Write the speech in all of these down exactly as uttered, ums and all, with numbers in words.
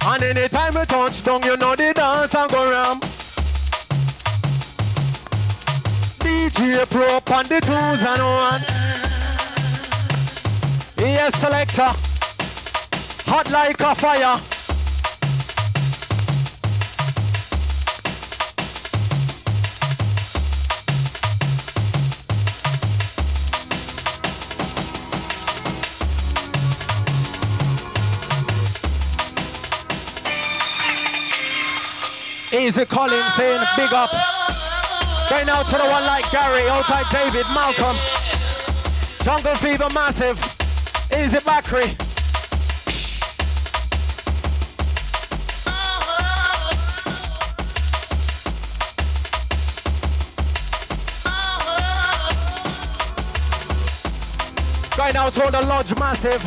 And anytime we touch down, you know the dance and go ram. D J Pro on the twos and one. Yes, selector. Hot like a fire. Easy Collins saying big up. Going out to the one like Gary, outside David, Malcolm. Jungle Fever massive. Easy Bakri. Going out to the Lodge massive.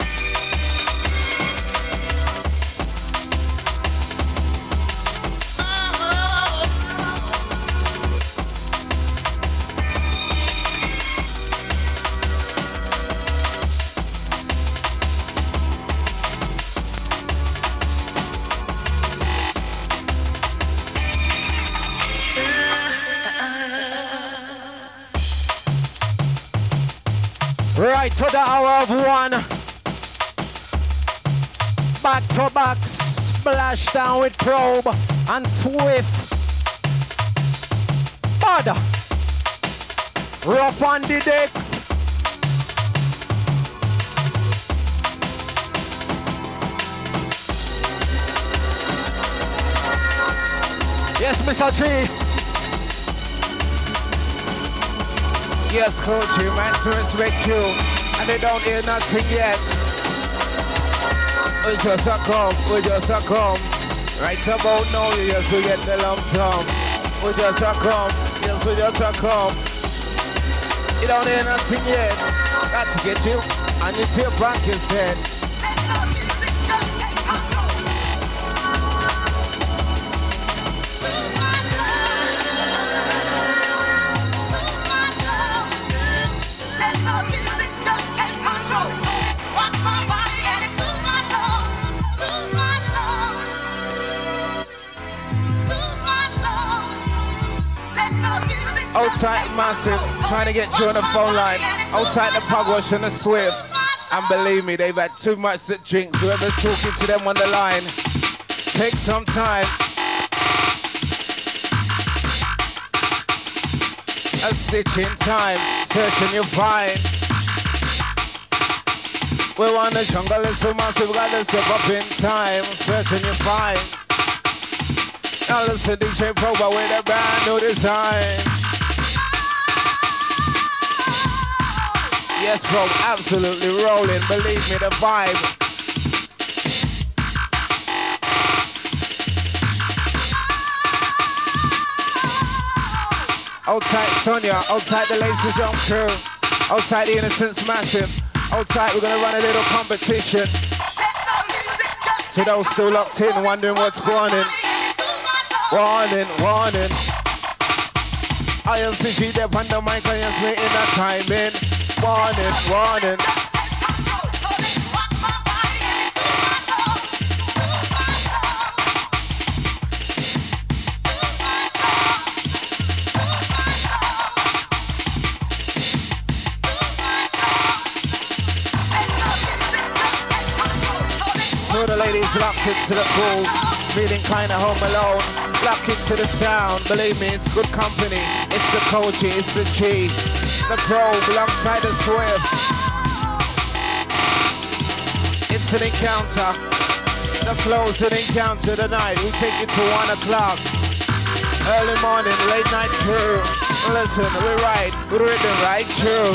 Right to the hour of one. Back to back, splash down with Probe and Swift. Bad. Rough on the decks. Yes, Mister G. Yes, coach, you man to respect you, and they don't hear nothing yet. We just a come, we just a come. Right about now, yes, we get the lump sum. We just a come, yes, we just a come. You don't hear nothing yet. Got to get you, and you feel back his head. Outside massive, trying to get you on the phone line. Outside the Pugwash and the Swift. And believe me, they've had too much to drink. Whoever's talking to them on the line, take some time. A stitch in time, searching you find. We're on the jungle, it's so massive, we gotta step up in time. Searching you find. Now listen to D J Proba with a brand new design. Yes, bro, absolutely rolling. Believe me, the vibe. Outside Sonia, outside the Lazy Jump crew, outside the Innocence Massive, outside we're gonna run a little competition. So those still locked in, wondering what's going on. Warning, warning. I am Fishy Dev on the mic, I am waiting a timing. Warning, warning. So the ladies locked into the pool, feeling kinda home alone. Lock into the sound, believe me, it's good company. It's the Koji, it's the G, the Probe alongside the Swift. It's an encounter, the closing encounter tonight. We take it to one o'clock. Early morning, late night crew. Listen, we ride, we rhythm right through.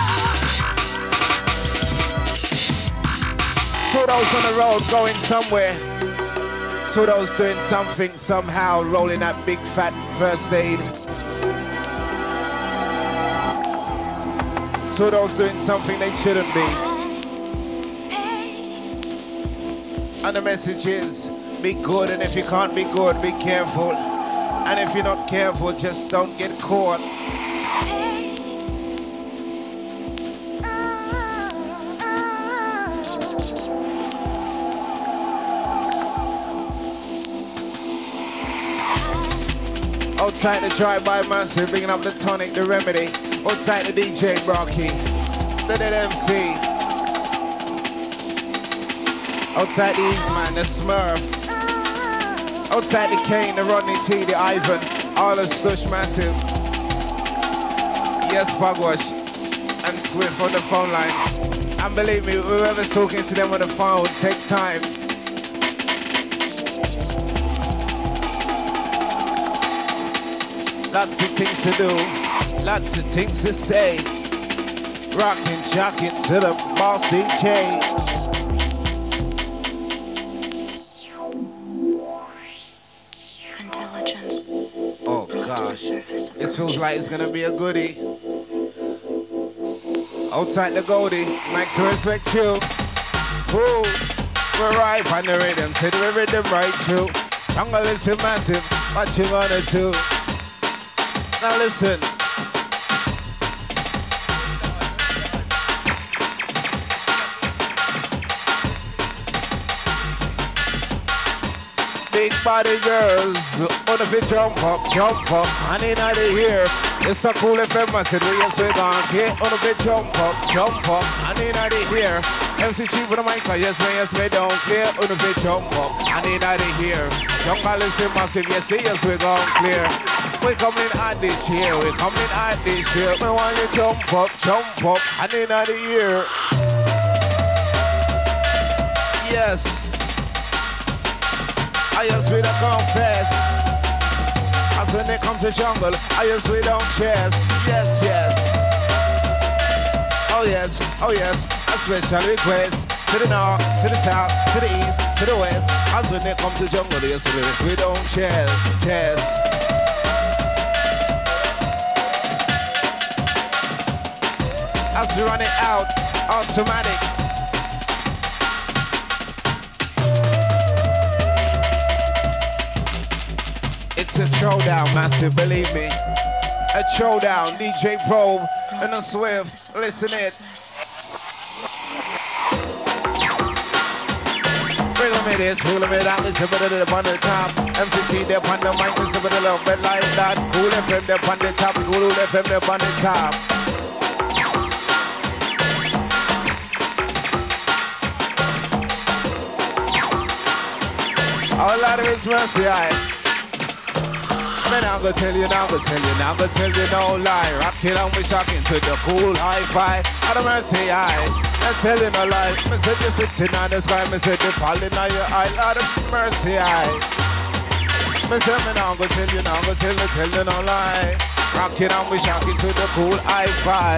Two those on the road going somewhere. Two those doing something somehow, rolling that big fat first aid. Two those doing something they shouldn't be. And the message is, be good, and if you can't be good, be careful. And if you're not careful, just don't get caught. Outside the drive-by massive, bringing up the tonic, the remedy. Outside the D J Rocky, the dead M C. Outside the Eastman, the Smurf. Outside the Kane, the Rodney T, the Ivan. All the slush massive. Yes, Pugwash and Swift on the phone line. And believe me, whoever's talking to them on the phone will take time. Lots of things to do, lots of things to say. Rockin', jockin' to the boss D J. Intelligence. Oh gosh, it feels like it's gonna be a goodie. Outside the Goldie, Max respect you. Ooh, we're right on the rhythm, say the rhythm right too. Jungle is massive, what you gonna do? Now listen. Big body girls, on the bit jump up, jump up, and in out of here. It's a cool F M, I said, we yes, we gone get on the bit jump up, jump up, and in out of here. M C Chief with the mic, yes, me, yes, me, don't clear on the bit jump up, and in out of here. Young Alice massive, yes, yes, we gone clear. We coming out this year, we coming out this year. We want you jump up, jump up, and in out of here. Yes. I just we don't confess. As when they come to jungle, I just we don't chess. Yes, yes. Oh yes, oh yes. A special request to the north, to the south, to the east, to the west. As when they come to jungle, yes, we, we don't chess, chess. As we run it out, automatic. It's a showdown, massive, believe me. A showdown, D J Probe and a Swift, listen it. Rhythm it is, rhythm it out, it's a bit of the on the top. M C G, they're on the mic, it's a bit of love, but like that. Cool F M, they're on the top, cool F M, they're on the top. All out of his mercy, I. Man, I'm gonna tell you, now I'm gonna tell you, now I'm gonna tell you no lie. Rockin' on me shocking to the cool hi-fi. Out of mercy, I. I'm telling no lie. Me said you switching on the sky, me said you falling on your eye. Out of mercy, I. Me said me now I'm gonna tell you, now I'm gonna tell you, tell you no lie. Rockin' on me shocking to the cool hi-fi.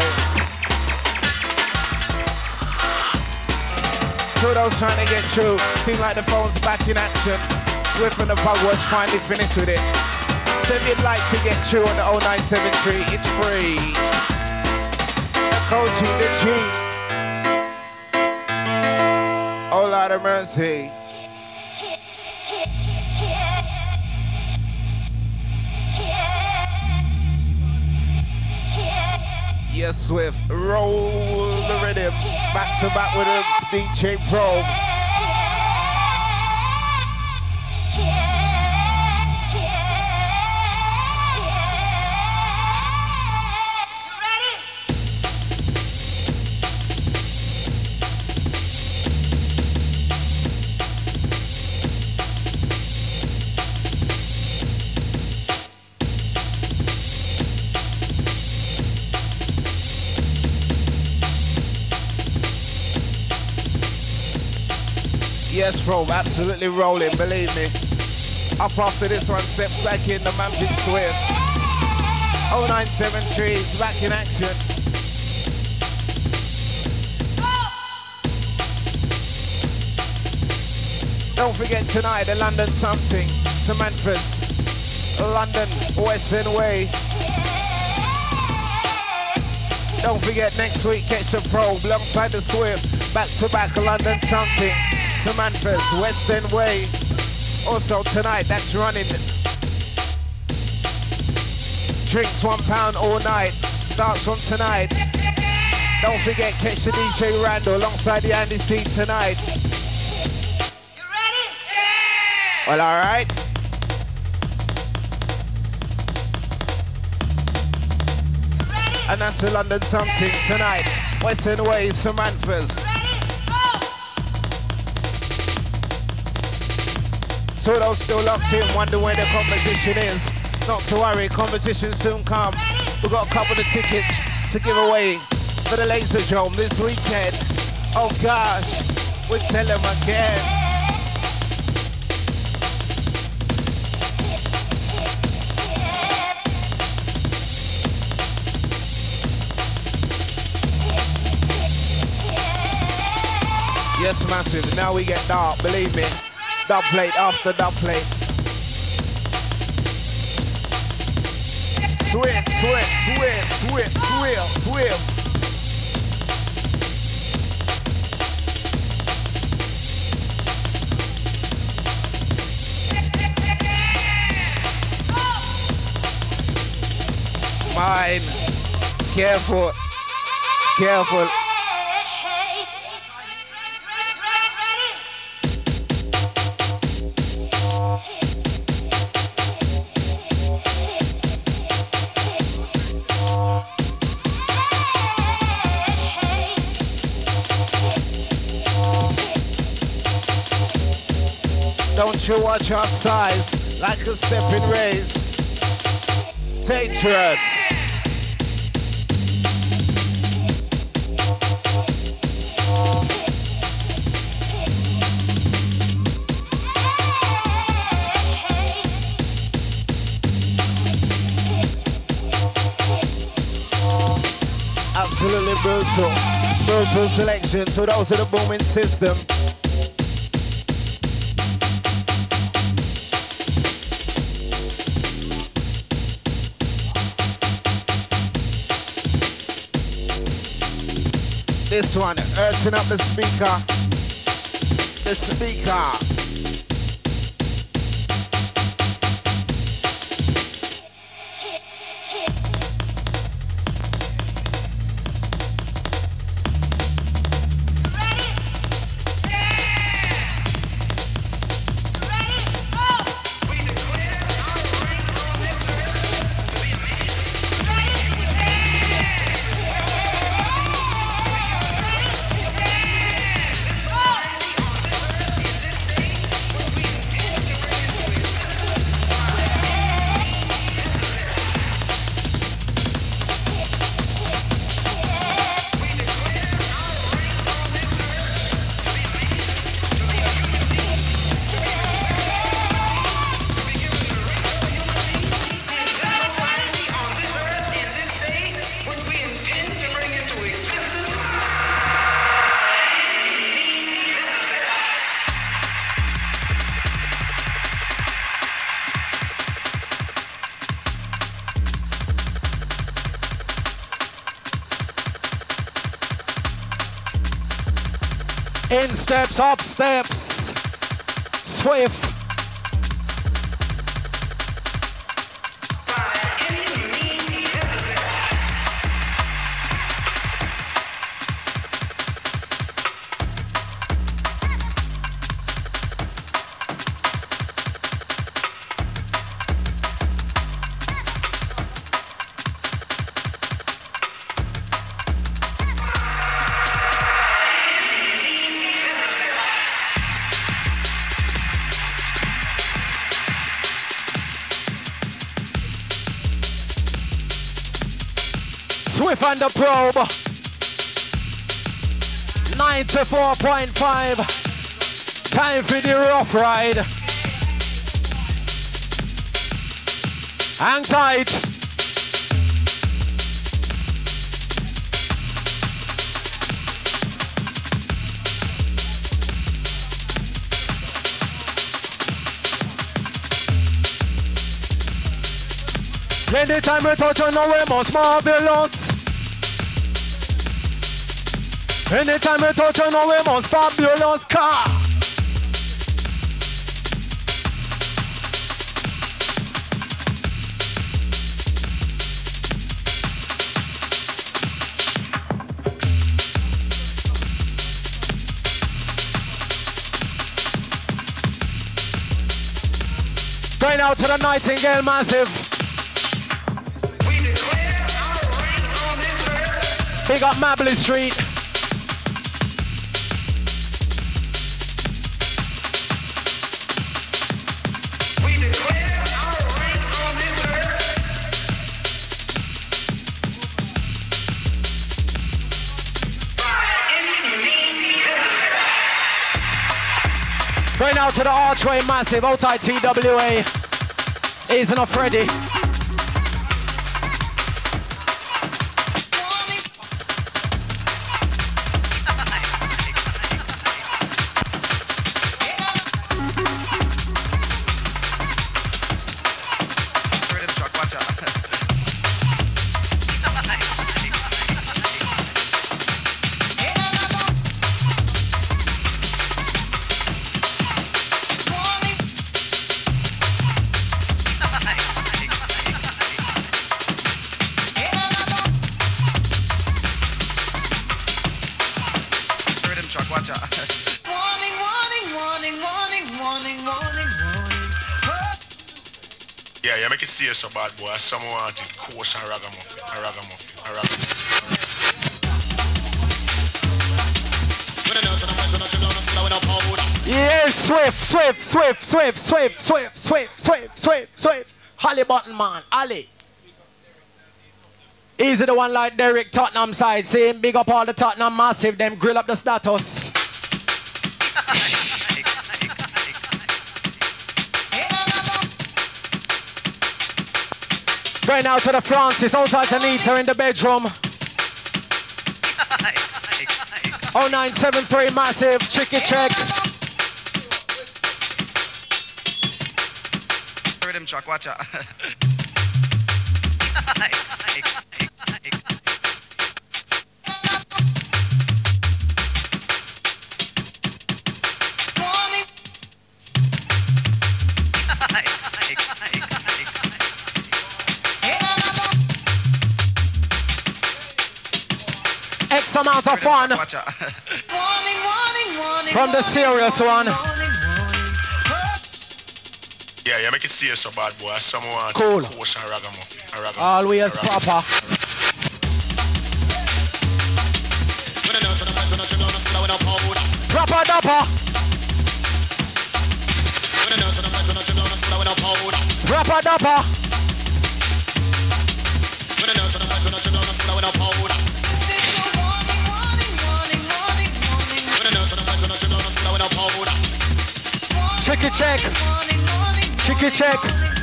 So those trying to get through, seem like the phone's back in action. Swift and the Pugwash finally finished with it. So if you'd like to get through on the oh nine seven three, it's free. The code G, the G. Oh Lord of mercy. Yes, Swift, roll the rhythm. Back to back with a D J Probe. Yes, Probe, absolutely rolling, believe me. Up after this one, steps back in the Manfred Swift. oh nine seven three is back in action. Don't forget tonight, the London something, St Manfred's, London, Western Way. Don't forget next week, catch the Probe alongside the Swift, back to back, London something. Samantha's Western Way. Also tonight, that's running. Drinks one pound all night. Starts from tonight. Don't forget, catch the D J Randall alongside the Andy C tonight. You ready? Yeah! Well, all right. And that's the London something tonight. Western Ways, Samantha's. So those still locked in, wonder where the competition is. Not to worry, competition soon come. We've got a couple of tickets to give away for the Laser Dome this weekend. Oh gosh, we'll tell them again. Yes, massive, now we get dark, believe me. Dub plate after dub plate. Swift, swift, swift, swift, swift, swift. Mine. Careful. Careful. Don't you watch outside like a stepping race. Dangerous. Absolutely brutal. Brutal selection to those of the booming system. This one, earthing up the speaker. The speaker. In steps, up steps, swift. Swift and the probe. ninety-four point five. Time for the rough ride. Hang tight. Anytime we touch on our most marvelous. Anytime we touch on our most fabulous car. Going out to the Nightingale Massive. We declare our reign on Big up Mabley Street. Going out to the Archway Massive, outside T W A. He's enough ready. So bad boy, someone wanted coarse and ragamuffin, and ragamuffin, and ragamuffin. Yes, Swift, Swift, Swift, Swift, Swift, Swift, Swift, Swift, Swift, Swift. Holly Button man, Ali. Easy the one like Derek Tottenham side, saying big up all the Tottenham Massive, them grill up the status. Going out to the Francis, outside Anita in the bedroom. oh nine seven three Massive, Chicky check. Rhythm truck, watch out. X amount of fun from the serious one. Yeah, you make it stay so bad, boy. Someone cool. Coarse and ragamuffin, and ragamuffin. Always and ragamuffin. proper. Proper dapper. Proper dapper. Chicky check. Chicky check.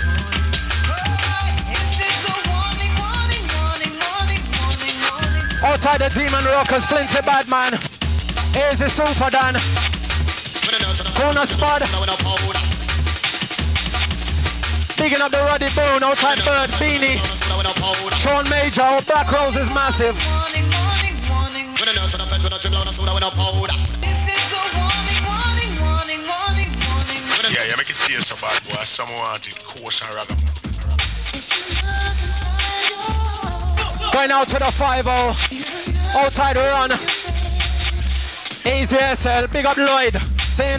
Outside the Demon Rockers, Flinty Badman. Here's the Super Dan. Corner Spud. Digging up the Ruddy Bone, outside Bird, Beanie. Sean Major, our Black Rose is massive. Yeah, you make it stay so bad, boy. Someone wanted coarse and ragamuffin. Going out to the five oh. Outside run. Easy S L, big up Lloyd. Saying.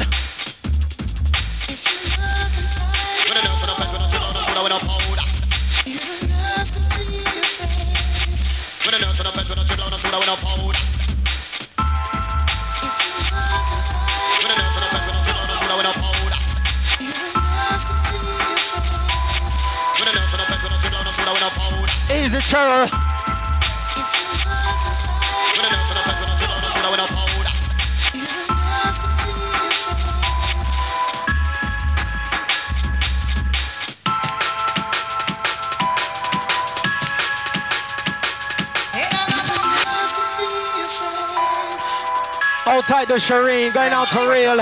Easy Cheryl. Outside the Shireen, going out to Real.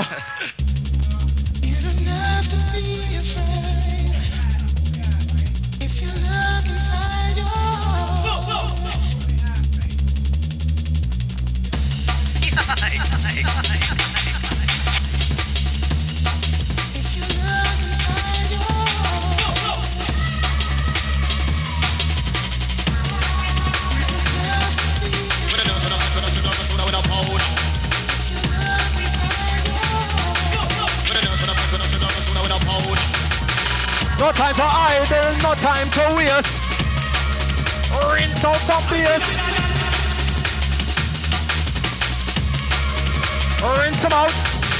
No time for idle, no time to waste. Rinse out some beers. Rinse them out.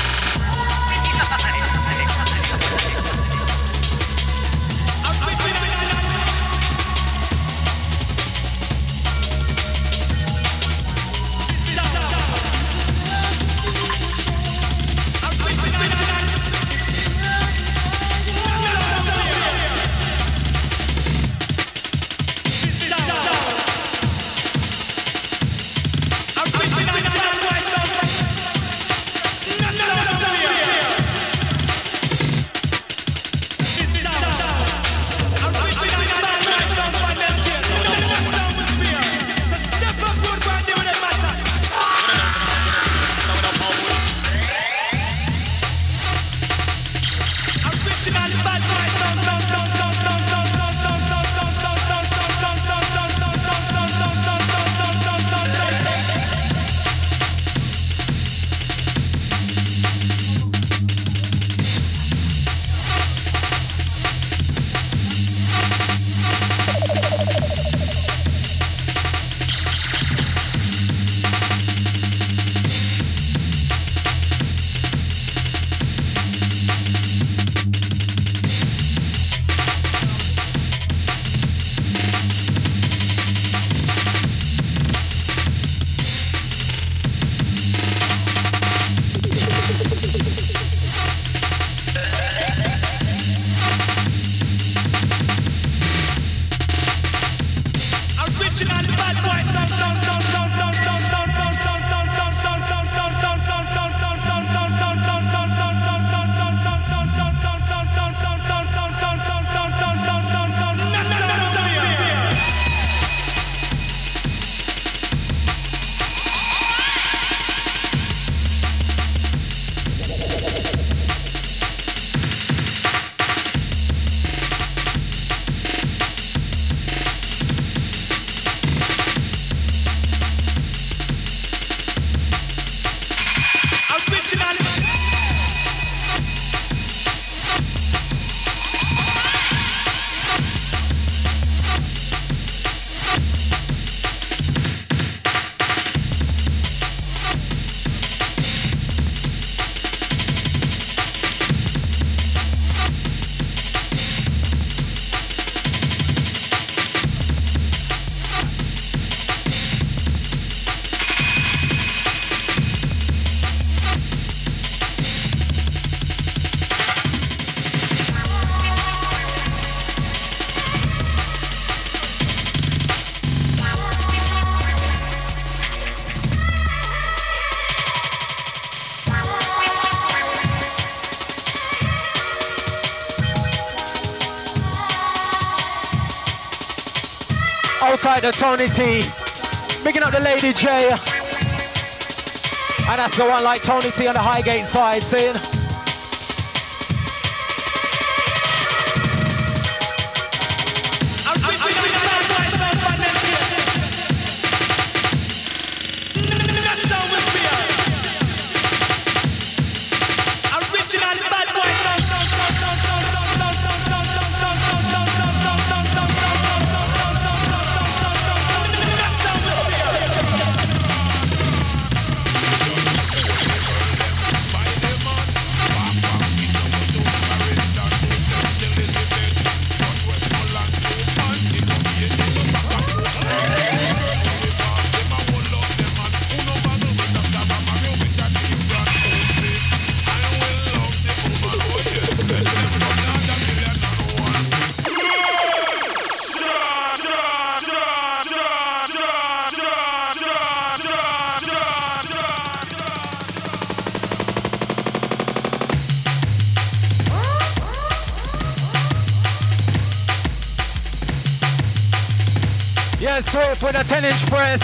Outside the Tony T, picking up the Lady J, and that's the one like Tony T on the Highgate side, seeing. Yes, Swift with a ten inch press.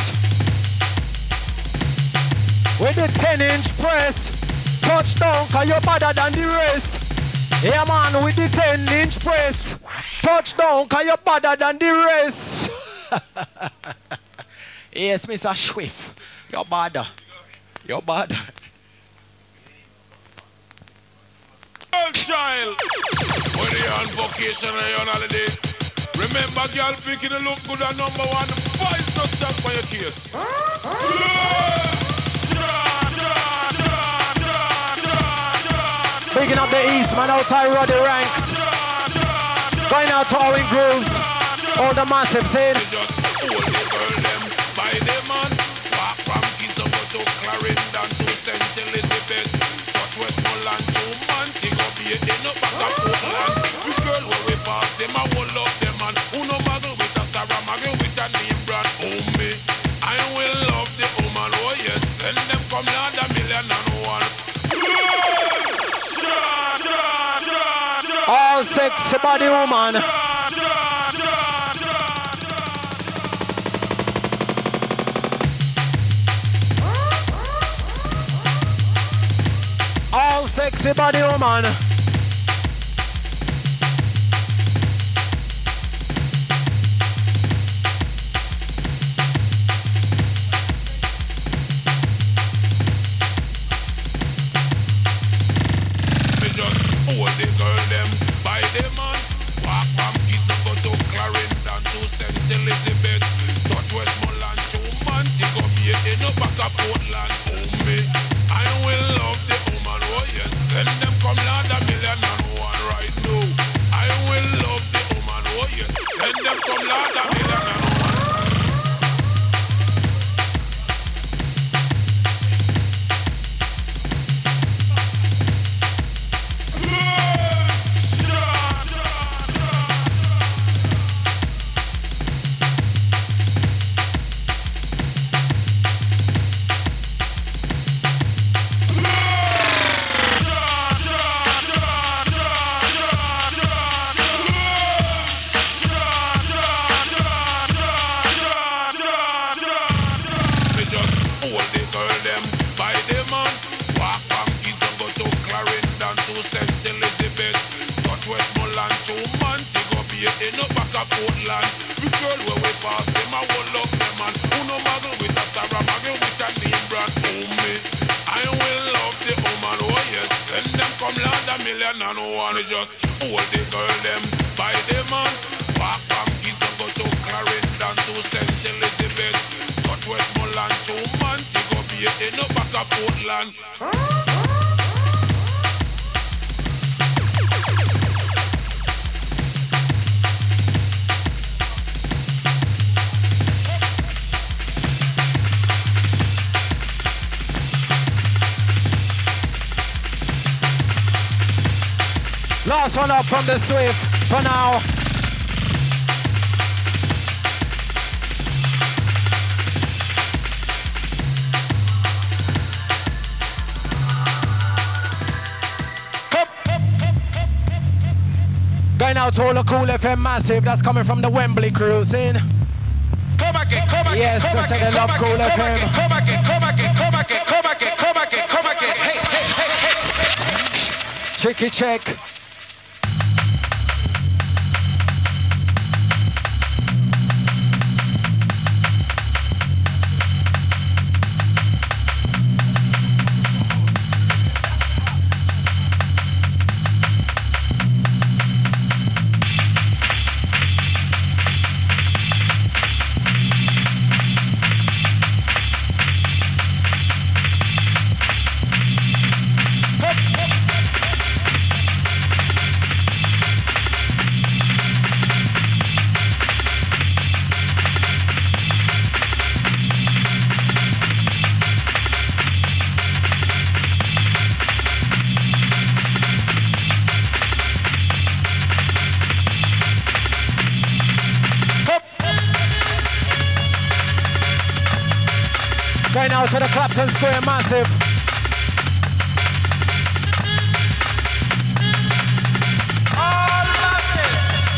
With the ten inch press. Touchdown, cause you're better than the rest. Yeah, man, with the ten inch press. Touchdown, cause you're better than the rest. Yes, Mister Swift. You're bad. You're bad. Girl child, when you're on vacation and you're on holiday, remember girl picking the look good and number one, five not chat for your case. Bigging up the East, man, outside Roddy Ranks. Going out to Owen Grooves. All the massive saying. All sexy body woman. All sexy body woman. Last one up from the Swift for now. Going out to all the Cool F M massive that's coming from the Wembley cruising. Come again, come again, yes, come I said again, I love come Cool again, F M. come again, come again, come again, come again, come again, come again, hey, hey, hey, hey. Cheeky check. Going out to the Clapton Square massive. All massive.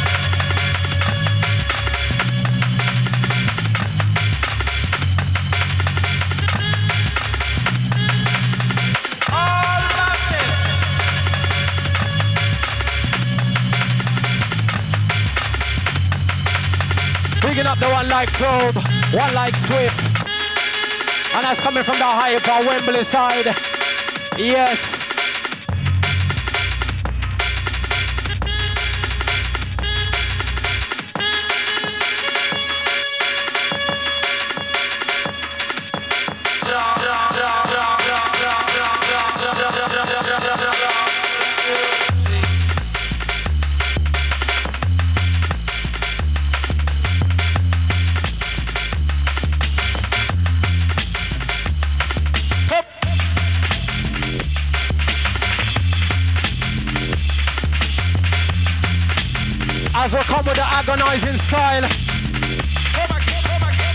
All massive. Picking up the one like Probe, one like Swift. And that's coming from the Hyper Wembley side. Yes. As we come with the agonizing style. Come again, come again.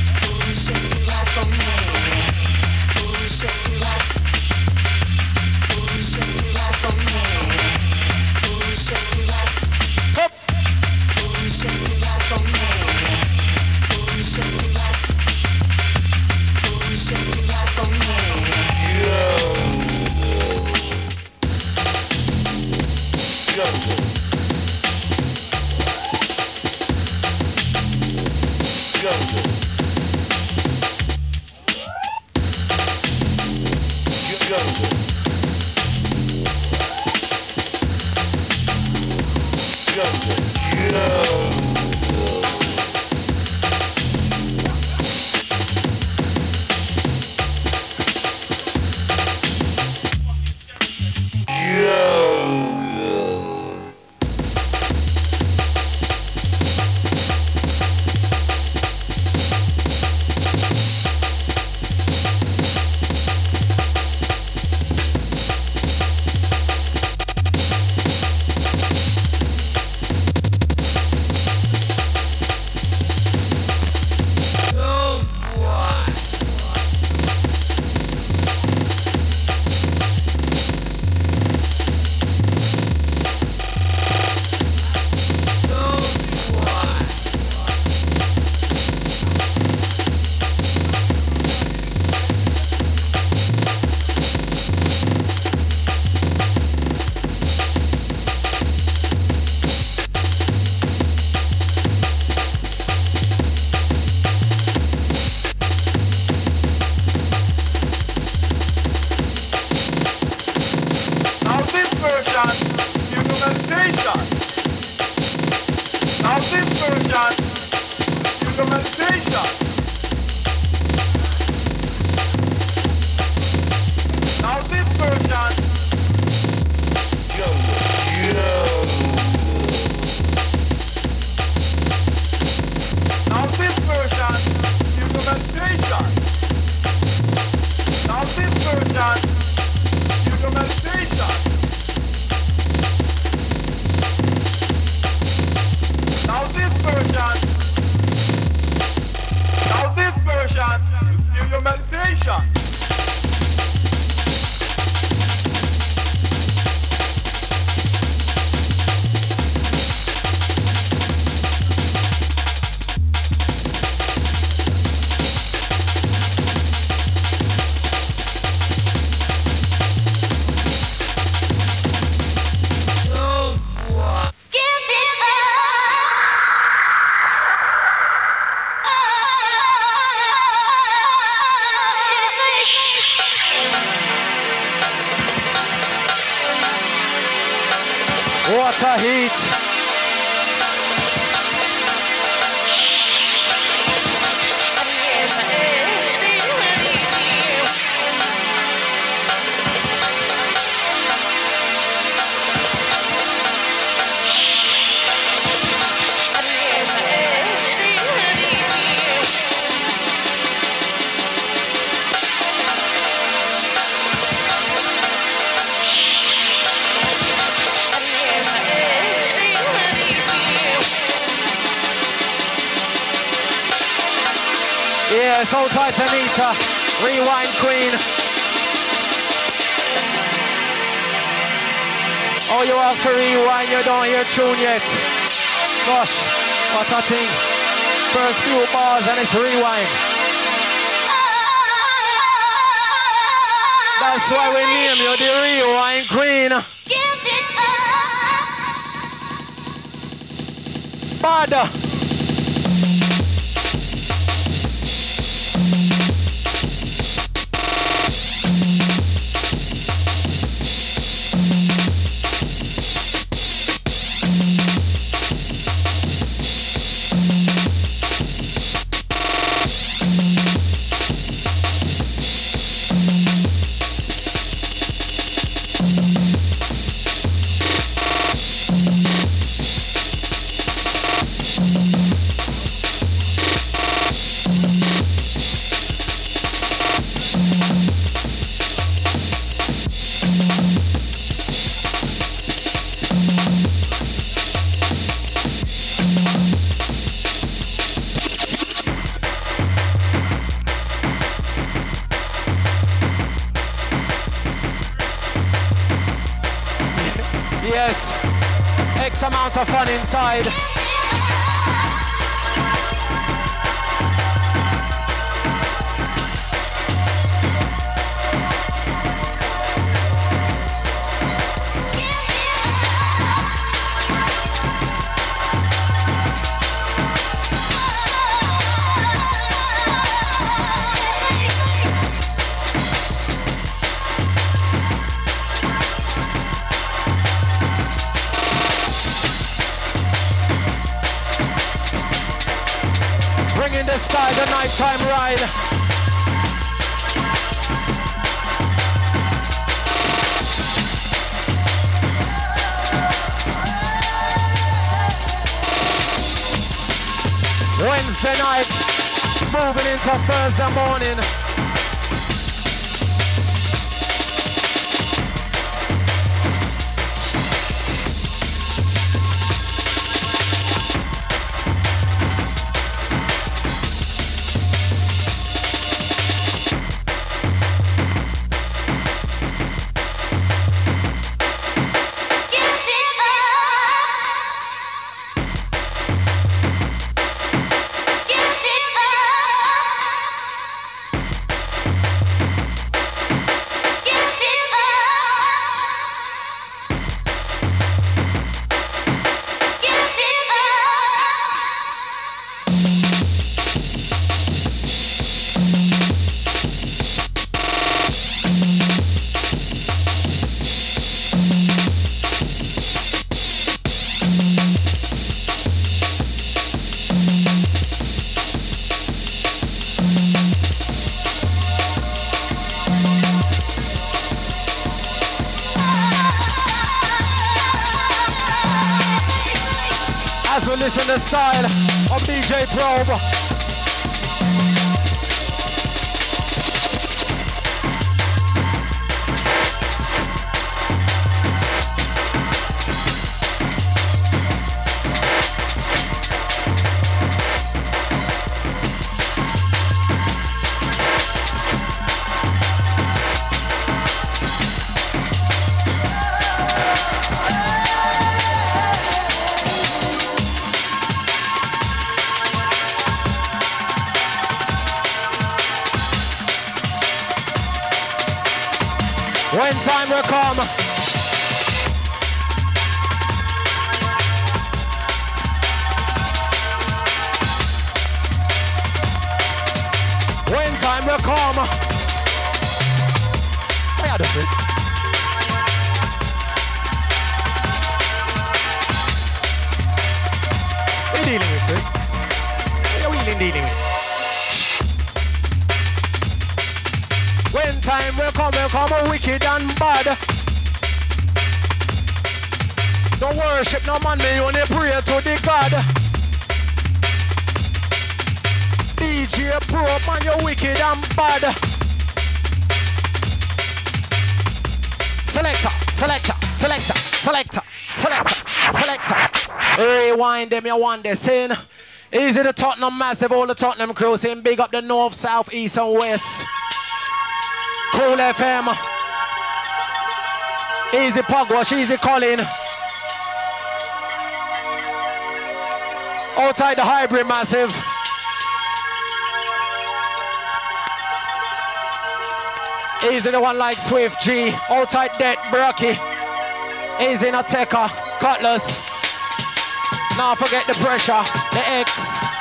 Water heat. Yes, hold tight, Anita. Rewind Queen. Oh, you ask to rewind, you don't hear tune yet. Gosh, what a thing. First few bars and it's rewind. That's why we name you the Rewind Queen. Bad. X amount of fun inside. Bringing the style, the nighttime ride. Wednesday night, moving into Thursday morning. As we listen to the style of D J Probe. When time will come, when time will come, I had a fit. We're dealing with it. We're really dealing with it. When time will come, will come wicked and bad. Don't worship no man, me only pray to the God. D J Pro, man, you're wicked and bad. Selector, selector, selector, selector, selector, selector. Rewind them, you want this in. Easy the Tottenham massive, all the Tottenham crew saying big up the north, south, east and west. Cool F M. Easy Pugwash, easy Colin. Outside the hybrid massive. Easy the one like Swift G. Outside Det Brocky. Easy Nateka. Cutlass. Now forget the pressure. The X.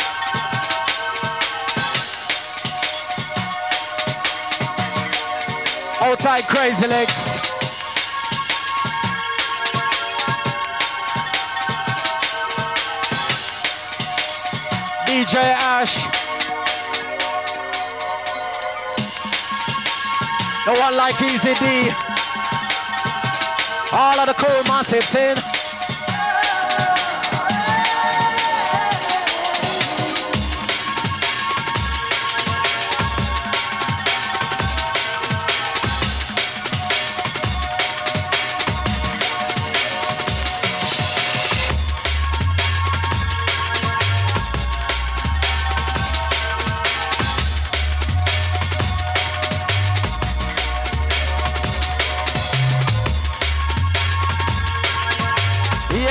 Outside Crazy Legs. D J Ash. The one like Easy D. All of the cool massives in.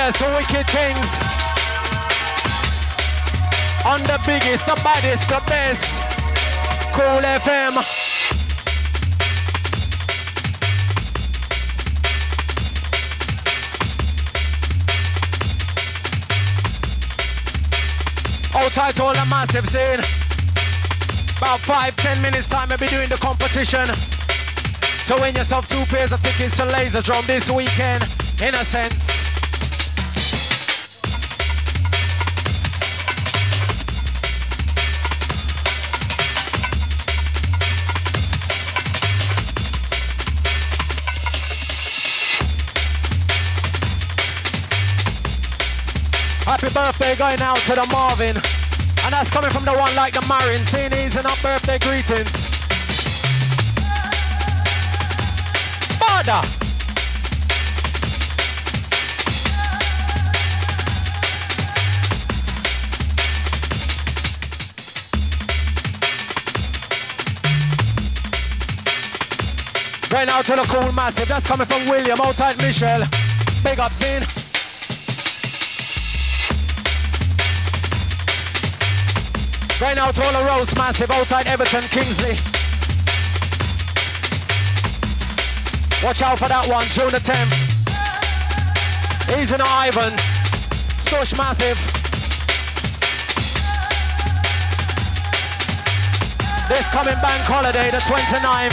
Yes, wicked things. On the biggest, the baddest, the best. Cool F M. Hold tight to all the massive scene. About five, ten minutes time, I'll be doing the competition. So win yourself two pairs of tickets to Laser Drum this weekend, in a sense. Happy birthday going out to the Marvin. And that's coming from the one like the Marin. Seeing these and up birthday greetings. Border. Right now to the Cool Massive. That's coming from William, outside Michelle. Big up, scene. Right now to all the Rose Massive, outside Everton, Kingsley. Watch out for that one, June the tenth. Easy now, Ivan. Stush Massive. This coming bank holiday, the twenty-ninth.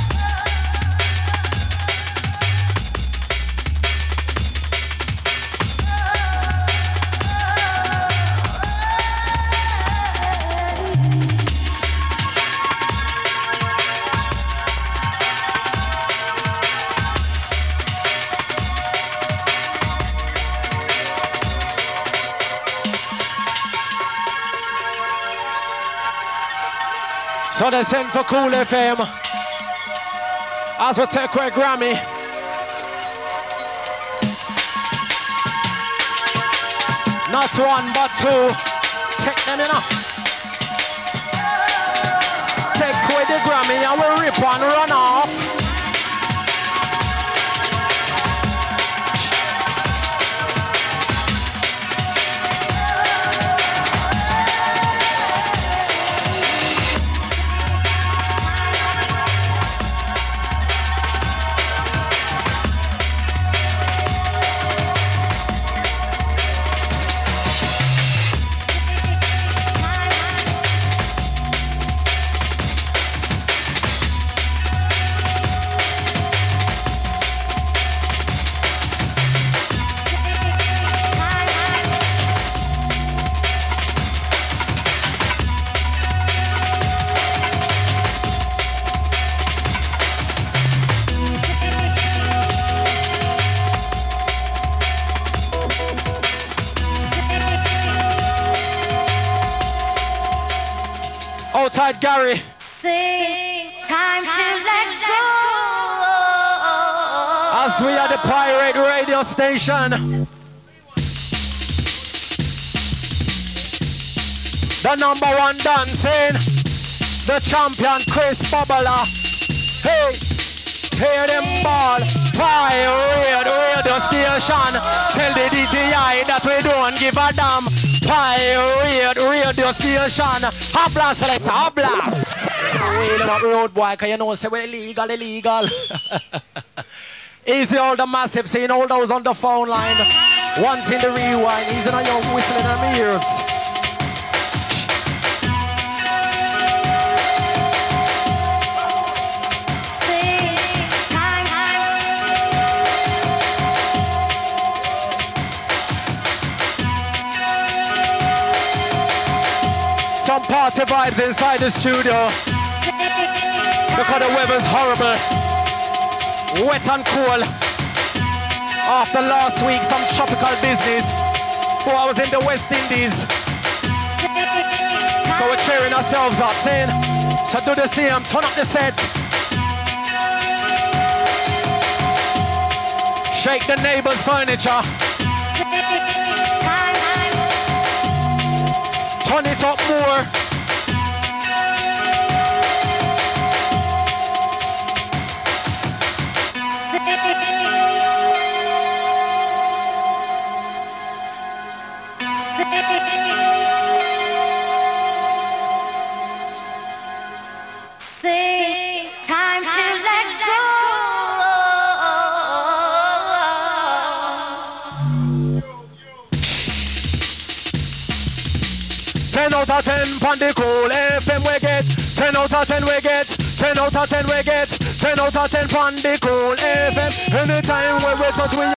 So they send for Cool F M as we take away Grammy. Not one but two. Take them in. Take away the Grammy and we rip and run off. Outside Gary. Sing, time to let go. As we are the pirate radio station. The number one dancing. The champion Chris Bubbler. Hey, hear them ball. Pirate radio station. Tell the D T I that we don't give a damn. Pirate radio station. Habla selector, habla. Wheel them up road boy, cause you know say we're illegal, illegal. Easy all the massive, seeing all those on the phone line. Once in the rewind, easy now you're whistling in my ears. Some party vibes inside the studio. Because the weather's horrible. Wet and cool. After last week, some tropical business. Before I was in the West Indies. So we're cheering ourselves up, saying, so do the same, turn up the set. Shake the neighbor's furniture. Turn it up more. Say, time to let go. Ten out of ten on the cool F M we get. Ten out of ten we get. Ten out of ten we get. Ten out of ten on the cool F M. Anytime we wake up we